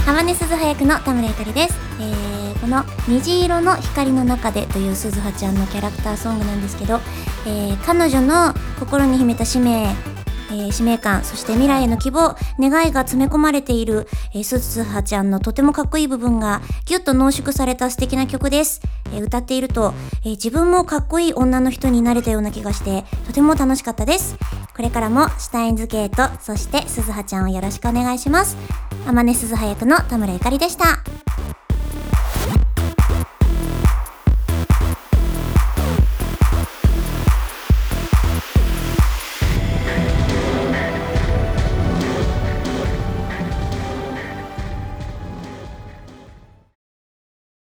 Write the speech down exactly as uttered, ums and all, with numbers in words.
浜根鈴葉役の田村ゆかりです。えー、この虹色の光の中でという鈴葉ちゃんのキャラクターソングなんですけど、えー、彼女の心に秘めた使命、えー、使命感、そして未来への希望、願いが詰め込まれている、えー、鈴葉ちゃんのとてもかっこいい部分がギュッと濃縮された素敵な曲です。えー、歌っていると、えー、自分もかっこいい女の人になれたような気がしてとても楽しかったです。これからもシュタインズゲート、そして鈴葉ちゃんをよろしくお願いします。天音鈴葉役の田村ゆかりでした。